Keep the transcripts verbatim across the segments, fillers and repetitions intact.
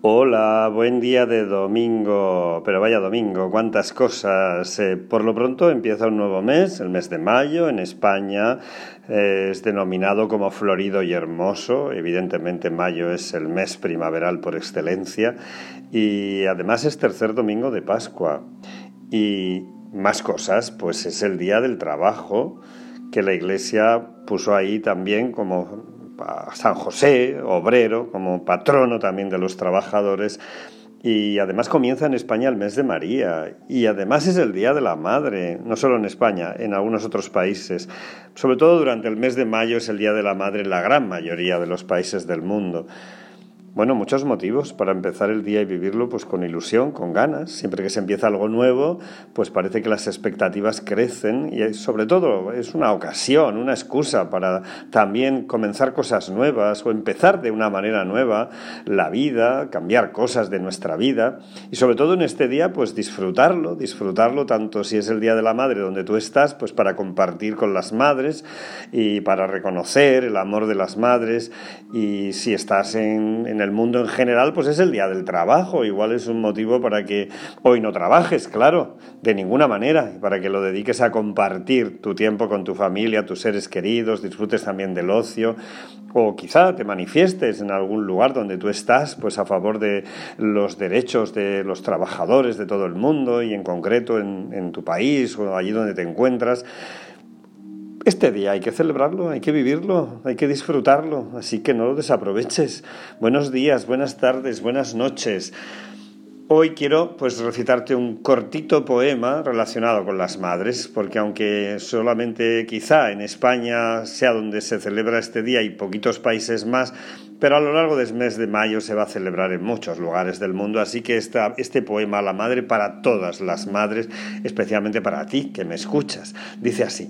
Hola, buen día de domingo, pero vaya domingo, cuántas cosas. Eh, por lo pronto empieza un nuevo mes, el mes de mayo, en España eh, es denominado como florido y hermoso. Evidentemente mayo es el mes primaveral por excelencia y además es tercer domingo de Pascua. Y más cosas, pues es el día del trabajo que la Iglesia puso ahí también como a San José, obrero, como patrono también de los trabajadores, y además comienza en España el mes de María, y además es el Día de la Madre, no solo en España, en algunos otros países. Sobre todo durante el mes de mayo es el Día de la Madre en la gran mayoría de los países del mundo. Bueno, muchos motivos para empezar el día y vivirlo pues con ilusión, con ganas. Siempre que se empieza algo nuevo, pues parece que las expectativas crecen y sobre todo es una ocasión, una excusa para también comenzar cosas nuevas o empezar de una manera nueva la vida, cambiar cosas de nuestra vida y sobre todo en este día pues disfrutarlo, disfrutarlo tanto si es el Día de la Madre donde tú estás, pues para compartir con las madres y para reconocer el amor de las madres, y si estás en, en el mundo en general, pues es el día del trabajo. Igual es un motivo para que hoy no trabajes, claro, de ninguna manera, y para que lo dediques a compartir tu tiempo con tu familia, tus seres queridos, disfrutes también del ocio, o quizá te manifiestes en algún lugar donde tú estás, pues a favor de los derechos de los trabajadores de todo el mundo y en concreto en, en tu país o allí donde te encuentras. Este día hay que celebrarlo, hay que vivirlo, hay que disfrutarlo, así que no lo desaproveches. Buenos días, buenas tardes, buenas noches. Hoy quiero pues recitarte un cortito poema relacionado con las madres, porque aunque solamente quizá en España sea donde se celebra este día y poquitos países más, pero a lo largo del mes de mayo se va a celebrar en muchos lugares del mundo, así que esta, este poema a la madre para todas las madres, especialmente para ti que me escuchas, dice así: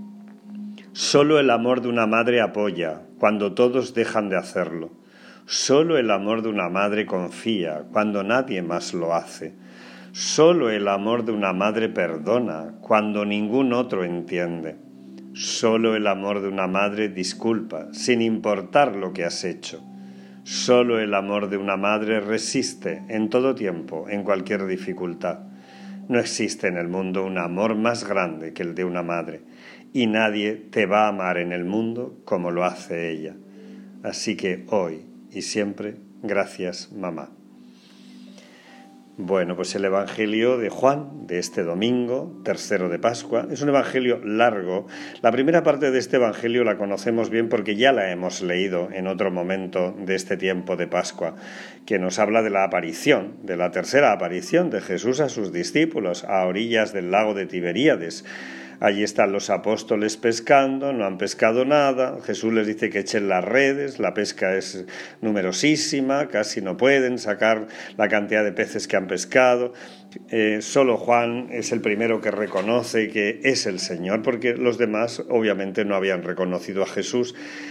solo el amor de una madre apoya cuando todos dejan de hacerlo. Solo el amor de una madre confía cuando nadie más lo hace. Solo el amor de una madre perdona cuando ningún otro entiende. Solo el amor de una madre disculpa sin importar lo que has hecho. Solo el amor de una madre resiste en todo tiempo, en cualquier dificultad. No existe en el mundo un amor más grande que el de una madre, y nadie te va a amar en el mundo como lo hace ella. Así que hoy y siempre, gracias, mamá. Bueno, pues el Evangelio de Juan, de este domingo, tercero de Pascua, es un evangelio largo. La primera parte de este evangelio la conocemos bien porque ya la hemos leído en otro momento de este tiempo de Pascua, que nos habla de la aparición, de la tercera aparición de Jesús a sus discípulos a orillas del lago de Tiberíades. Allí están los apóstoles pescando, no han pescado nada, Jesús les dice que echen las redes, la pesca es numerosísima, casi no pueden sacar la cantidad de peces que han pescado. Eh, solo Juan es el primero que reconoce que es el Señor, porque los demás obviamente no habían reconocido a Jesús.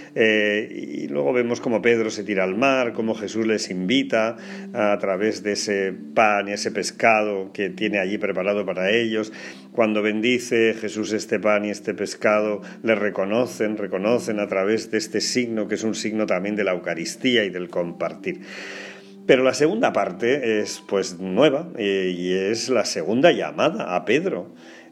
Eh, y luego vemos cómo Pedro se tira al mar, cómo Jesús les invita a través de ese pan y ese pescado que tiene allí preparado para ellos. Cuando bendice Jesús este pan y este pescado, le reconocen, reconocen a través de este signo, que es un signo también de la Eucaristía y del compartir. Pero la segunda parte es pues nueva eh, y es la segunda llamada a Pedro,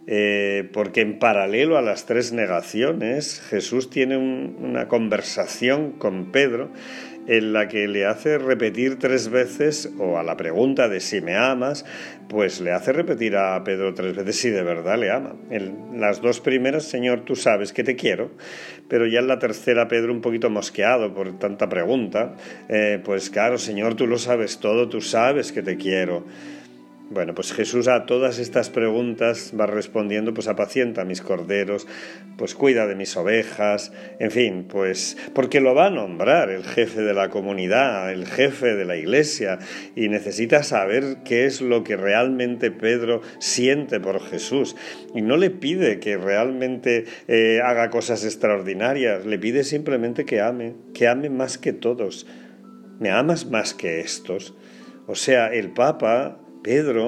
eh, porque en paralelo a las tres negaciones Jesús tiene un, una conversación con Pedro en la que le hace repetir tres veces, o a la pregunta de si me amas, pues le hace repetir a Pedro tres veces si de verdad le ama. En las dos primeras, Señor, tú sabes que te quiero, pero ya en la tercera, Pedro un poquito mosqueado por tanta pregunta, eh, pues claro, Señor, tú lo sabes todo, tú sabes que te quiero. Bueno, pues Jesús a todas estas preguntas va respondiendo, pues apacienta mis corderos, pues cuida de mis ovejas, en fin, pues porque lo va a nombrar el jefe de la comunidad, el jefe de la iglesia, y necesita saber qué es lo que realmente Pedro siente por Jesús. Y no le pide que realmente eh, haga cosas extraordinarias, le pide simplemente que ame, que ame más que todos. ¿Me amas más que estos? O sea, el Papa Pedro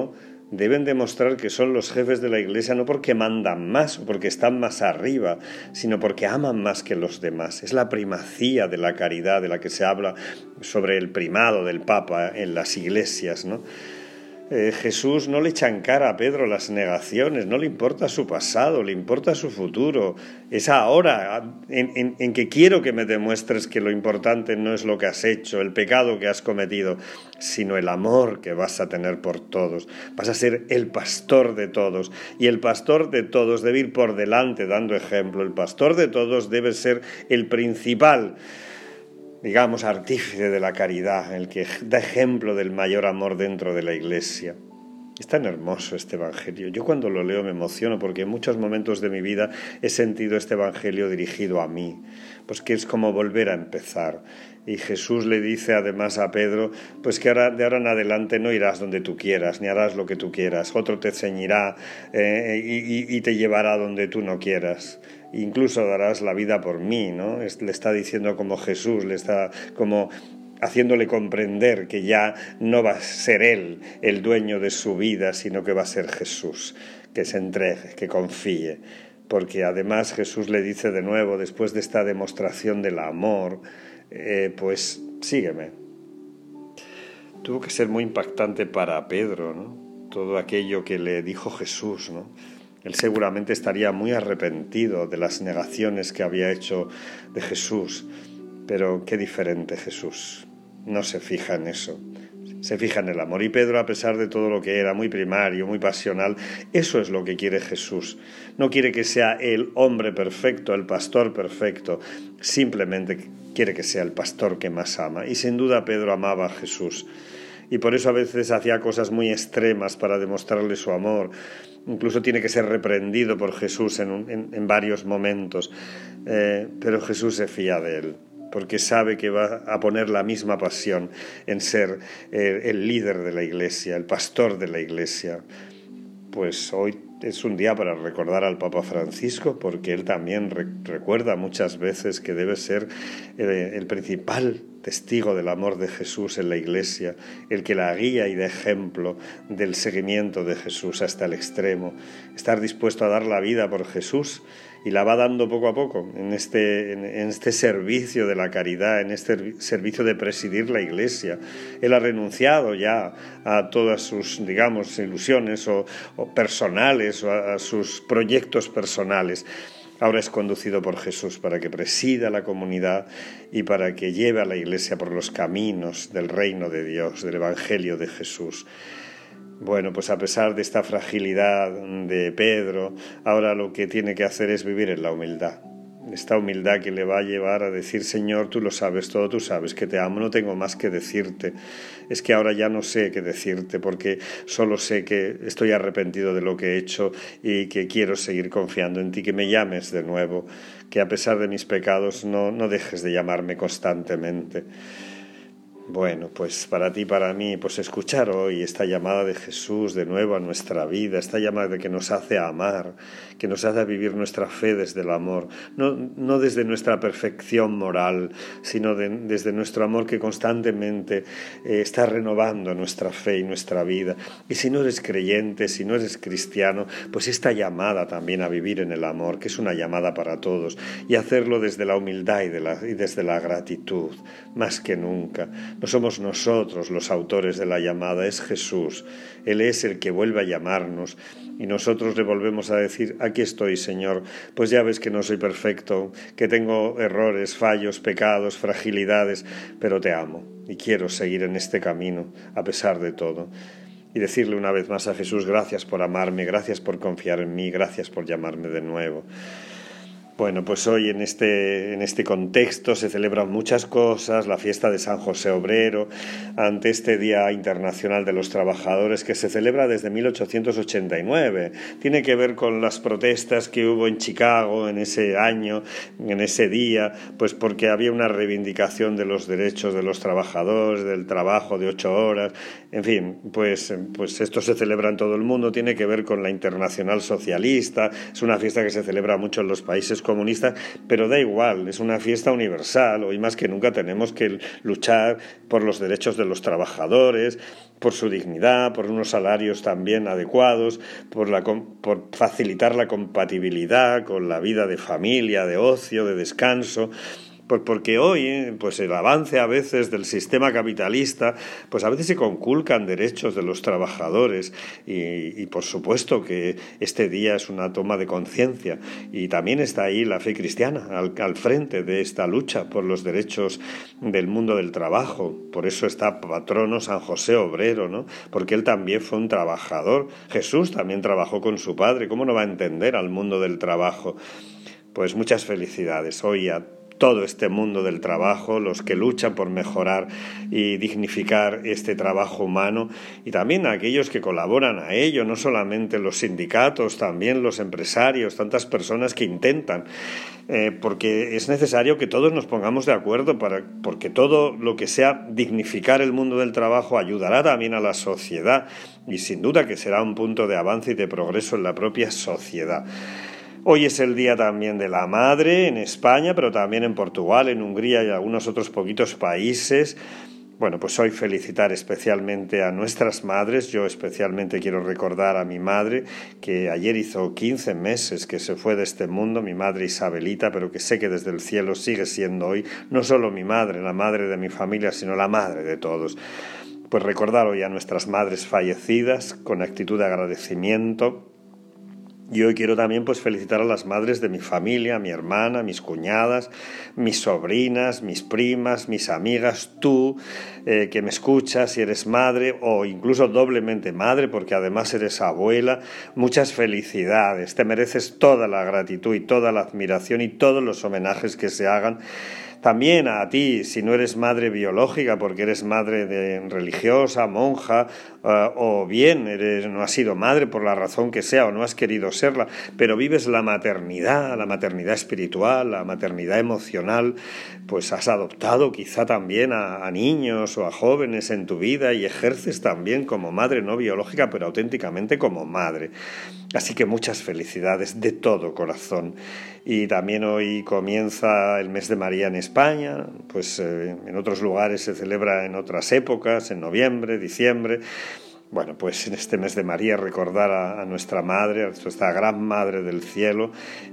deben demostrar que son los jefes de la Iglesia no porque mandan más o porque están más arriba, sino porque aman más que los demás. Es la primacía de la caridad de la que se habla sobre el primado del Papa en las iglesias, ¿no? Eh, Jesús no le echa en cara a Pedro las negaciones, no le importa su pasado, le importa su futuro. Es ahora en, en, en que quiero que me demuestres que lo importante no es lo que has hecho, el pecado que has cometido, sino el amor que vas a tener por todos. Vas a ser el pastor de todos, y el pastor de todos debe ir por delante dando ejemplo. El pastor de todos debe ser el principal, digamos, artífice de la caridad, el que da ejemplo del mayor amor dentro de la Iglesia. Es tan hermoso este Evangelio. Yo cuando lo leo me emociono porque en muchos momentos de mi vida he sentido este Evangelio dirigido a mí, pues que es como volver a empezar. Y Jesús le dice además a Pedro, pues que ahora, de ahora en adelante no irás donde tú quieras, ni harás lo que tú quieras. Otro te ceñirá eh, y, y te llevará donde tú no quieras. Incluso darás la vida por mí, ¿no? Le está diciendo como Jesús, le está como haciéndole comprender que ya no va a ser él el dueño de su vida, sino que va a ser Jesús, que se entregue, que confíe. Porque además Jesús le dice de nuevo, después de esta demostración del amor, eh, pues sígueme. Tuvo que ser muy impactante para Pedro, ¿no? Todo aquello que le dijo Jesús, ¿no? Él seguramente estaría muy arrepentido de las negaciones que había hecho de Jesús, pero qué diferente Jesús. No se fija en eso, se fija en el amor. Y Pedro, a pesar de todo lo que era, muy primario, muy pasional, eso es lo que quiere Jesús. No quiere que sea el hombre perfecto, el pastor perfecto, simplemente quiere que sea el pastor que más ama. Y sin duda Pedro amaba a Jesús. Y por eso a veces hacía cosas muy extremas para demostrarle su amor. Incluso tiene que ser reprendido por Jesús en, un, en, en varios momentos. Eh, pero Jesús se fía de él, porque sabe que va a poner la misma pasión en ser eh, el líder de la Iglesia, el pastor de la Iglesia. Pues hoy es un día para recordar al Papa Francisco, porque él también re- recuerda muchas veces que debe ser eh, el principal testigo del amor de Jesús en la Iglesia, el que la guía y da ejemplo del seguimiento de Jesús hasta el extremo, estar dispuesto a dar la vida por Jesús, y la va dando poco a poco en este, en, en este servicio de la caridad, en este servicio de presidir la Iglesia. Él ha renunciado ya a todas sus, digamos, ilusiones o, o personales, o a, a sus proyectos personales. Ahora es conducido por Jesús para que presida la comunidad y para que lleve a la Iglesia por los caminos del reino de Dios, del Evangelio de Jesús. Bueno, pues a pesar de esta fragilidad de Pedro, ahora lo que tiene que hacer es vivir en la humildad. Esta humildad que le va a llevar a decir, Señor, tú lo sabes todo, tú sabes que te amo, no tengo más que decirte. Es que ahora ya no sé qué decirte, porque solo sé que estoy arrepentido de lo que he hecho y que quiero seguir confiando en ti, que me llames de nuevo, que a pesar de mis pecados no, no dejes de llamarme constantemente. Bueno, pues para ti y para mí, pues escuchar hoy esta llamada de Jesús de nuevo a nuestra vida, esta llamada de que nos hace amar, que nos hace vivir nuestra fe desde el amor, no, no desde nuestra perfección moral, sino de, desde nuestro amor que constantemente eh, está renovando nuestra fe y nuestra vida. Y si no eres creyente, si no eres cristiano, pues esta llamada también a vivir en el amor, que es una llamada para todos, y hacerlo desde la humildad y, de la, y desde la gratitud, más que nunca. No somos nosotros los autores de la llamada, es Jesús. Él es el que vuelve a llamarnos y nosotros le volvemos a decir, aquí estoy, Señor, pues ya ves que no soy perfecto, que tengo errores, fallos, pecados, fragilidades, pero te amo y quiero seguir en este camino a pesar de todo. Y decirle una vez más a Jesús, gracias por amarme, gracias por confiar en mí, gracias por llamarme de nuevo. Bueno, pues hoy en este, en este contexto se celebran muchas cosas, la fiesta de San José Obrero, ante este Día Internacional de los Trabajadores que se celebra desde mil ochocientos ochenta y nueve. Tiene que ver con las protestas que hubo en Chicago en ese año, en ese día, pues porque había una reivindicación de los derechos de los trabajadores, del trabajo de ocho horas, en fin, pues, pues esto se celebra en todo el mundo, tiene que ver con la Internacional Socialista, es una fiesta que se celebra mucho en los países comunistas, pero da igual, es una fiesta universal. Hoy más que nunca tenemos que luchar por los derechos de los trabajadores, por su dignidad, por unos salarios también adecuados, por, la, por facilitar la compatibilidad con la vida de familia, de ocio, de descanso. Porque hoy, pues el avance a veces del sistema capitalista, pues a veces se conculcan derechos de los trabajadores y, y por supuesto que este día es una toma de conciencia y también está ahí la fe cristiana al, al frente de esta lucha por los derechos del mundo del trabajo. Por eso está patrono San José Obrero, ¿no? Porque él también fue un trabajador. Jesús también trabajó con su padre. ¿Cómo no va a entender al mundo del trabajo? Pues muchas felicidades hoy a todo este mundo del trabajo, los que luchan por mejorar y dignificar este trabajo humano y también a aquellos que colaboran a ello, no solamente los sindicatos, también los empresarios, tantas personas que intentan, eh, porque es necesario que todos nos pongamos de acuerdo para, porque todo lo que sea dignificar el mundo del trabajo ayudará también a la sociedad y sin duda que será un punto de avance y de progreso en la propia sociedad. Hoy es el día también de la madre en España, pero también en Portugal, en Hungría y algunos otros poquitos países. Bueno, pues hoy felicitar especialmente a nuestras madres. Yo especialmente quiero recordar a mi madre, que ayer hizo quince meses que se fue de este mundo, mi madre Isabelita, pero que sé que desde el cielo sigue siendo hoy no solo mi madre, la madre de mi familia, sino la madre de todos. Pues recordar hoy a nuestras madres fallecidas con actitud de agradecimiento. Y hoy quiero también pues felicitar a las madres de mi familia, mi hermana, mis cuñadas, mis sobrinas, mis primas, mis amigas, tú eh, que me escuchas si eres madre o incluso doblemente madre porque además eres abuela. Muchas felicidades, te mereces toda la gratitud y toda la admiración y todos los homenajes que se hagan. También a ti, si no eres madre biológica, porque eres madre de religiosa, monja, uh, o bien eres, no has sido madre por la razón que sea o no has querido serla, pero vives la maternidad, la maternidad espiritual, la maternidad emocional, pues has adoptado quizá también a, a niños o a jóvenes en tu vida y ejerces también como madre no biológica, pero auténticamente como madre. Así que muchas felicidades de todo corazón. Y también hoy comienza el mes de María en España, pues eh, en otros lugares se celebra en otras épocas, en noviembre, diciembre. Bueno, pues en este mes de María recordar a, a nuestra madre, a nuestra gran madre del cielo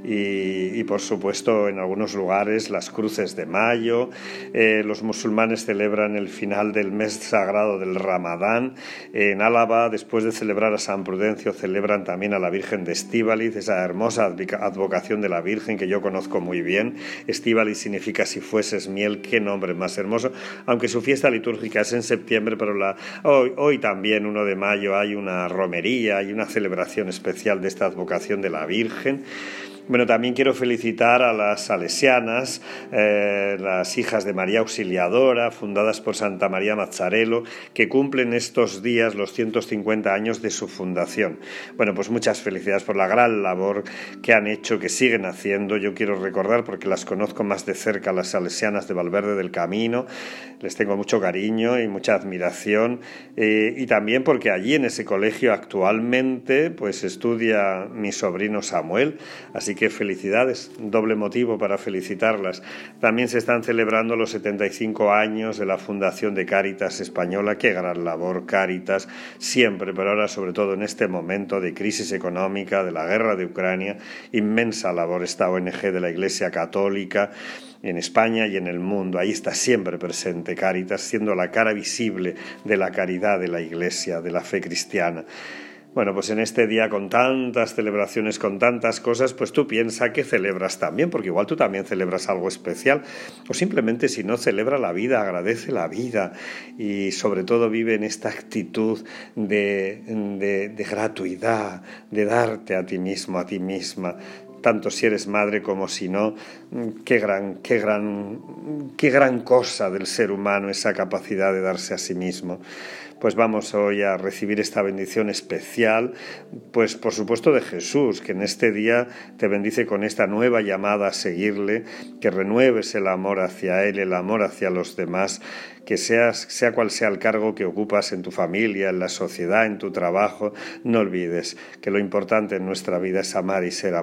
y, y por supuesto en algunos lugares las cruces de mayo. Eh, los musulmanes celebran el final del mes sagrado del Ramadán. En Álava, después de celebrar a San Prudencio, celebran también a la Virgen de Estíbaliz, esa hermosa advocación de la Virgen que yo conozco muy bien. Estíbaliz significa si fueses miel, qué nombre más hermoso, aunque su fiesta litúrgica es en septiembre, pero la, hoy, hoy también uno de mayo hay una romería, hay una celebración especial de esta advocación de la Virgen. Bueno, también quiero felicitar a las salesianas, eh, las hijas de María Auxiliadora, fundadas por Santa María Mazzarello, que cumplen estos días los ciento cincuenta años de su fundación. Bueno, pues muchas felicidades por la gran labor que han hecho, que siguen haciendo. Yo quiero recordar, porque las conozco más de cerca, las salesianas de Valverde del Camino, les tengo mucho cariño y mucha admiración, eh, y también porque allí en ese colegio actualmente pues estudia mi sobrino Samuel, así que felicidades, doble motivo para felicitarlas. También se están celebrando los setenta y cinco años de la fundación de Cáritas Española. Qué gran labor Cáritas, siempre, pero ahora sobre todo en este momento de crisis económica, de la guerra de Ucrania, inmensa labor esta O N G de la Iglesia Católica en España y en el mundo. Ahí está siempre presente Cáritas, siendo la cara visible de la caridad de la Iglesia, de la fe cristiana. Bueno, pues en este día con tantas celebraciones, con tantas cosas, pues tú piensa que celebras también, porque igual tú también celebras algo especial, o simplemente si no celebra la vida, agradece la vida y sobre todo vive en esta actitud de, de, de gratuidad, de darte a ti mismo, a ti misma, tanto si eres madre como si no. Qué gran, qué gran, qué gran cosa del ser humano esa capacidad de darse a sí mismo. Pues vamos hoy a recibir esta bendición especial, pues por supuesto de Jesús, que en este día te bendice con esta nueva llamada a seguirle, que renueves el amor hacia Él, el amor hacia los demás, que seas, sea cual sea el cargo que ocupas en tu familia, en la sociedad, en tu trabajo, no olvides que lo importante en nuestra vida es amar y ser amados.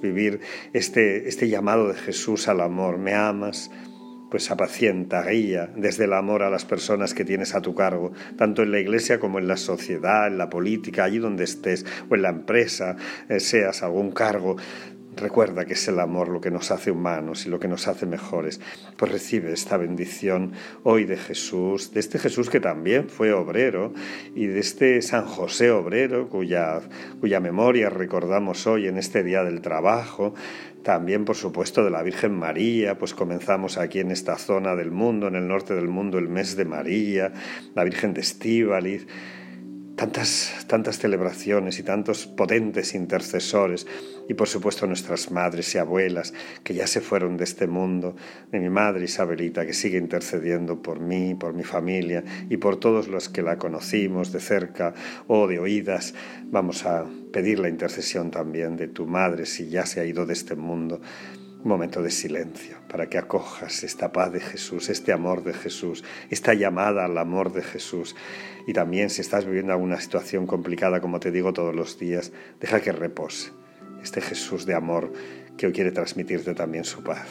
vivir este, este llamado de Jesús al amor. ¿Me amas? Pues apacienta, guía desde el amor a las personas que tienes a tu cargo, tanto en la iglesia como en la sociedad, en la política, allí donde estés, o en la empresa, eh, seas algún cargo. Recuerda que es el amor lo que nos hace humanos y lo que nos hace mejores. Pues recibe esta bendición hoy de Jesús, de este Jesús que también fue obrero, y de este San José obrero, cuya, cuya memoria recordamos hoy en este Día del Trabajo. También, por supuesto, de la Virgen María, pues comenzamos aquí en esta zona del mundo, en el norte del mundo, el mes de María, la Virgen de Estíbaliz. Tantas, tantas celebraciones y tantos potentes intercesores, y por supuesto nuestras madres y abuelas que ya se fueron de este mundo, de mi madre Isabelita, que sigue intercediendo por mí, por mi familia y por todos los que la conocimos de cerca o de oídas. Vamos a pedir la intercesión también de tu madre si ya se ha ido de este mundo. Un momento de silencio para que acojas esta paz de Jesús, este amor de Jesús, esta llamada al amor de Jesús. Y también si estás viviendo alguna situación complicada, como te digo todos los días, deja que repose este Jesús de amor que hoy quiere transmitirte también su paz.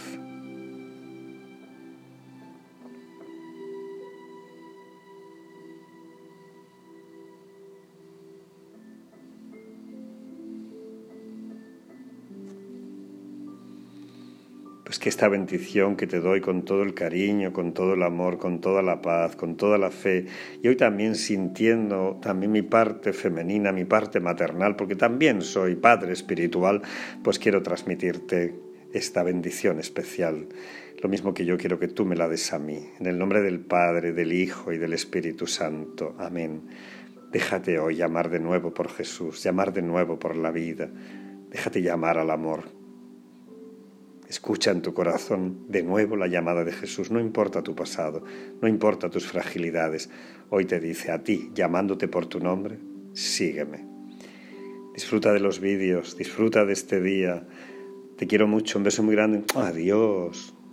Pues que esta bendición que te doy con todo el cariño, con todo el amor, con toda la paz, con toda la fe, y hoy también sintiendo también mi parte femenina, mi parte maternal, porque también soy padre espiritual, pues quiero transmitirte esta bendición especial. Lo mismo que yo quiero que tú me la des a mí. En el nombre del Padre, del Hijo y del Espíritu Santo. Amén. Déjate hoy llamar de nuevo por Jesús, llamar de nuevo por la vida. Déjate llamar al amor. Escucha en tu corazón de nuevo la llamada de Jesús. No importa tu pasado, no importa tus fragilidades. Hoy te dice a ti, llamándote por tu nombre, sígueme. Disfruta de los vídeos, disfruta de este día. Te quiero mucho, un beso muy grande. Adiós.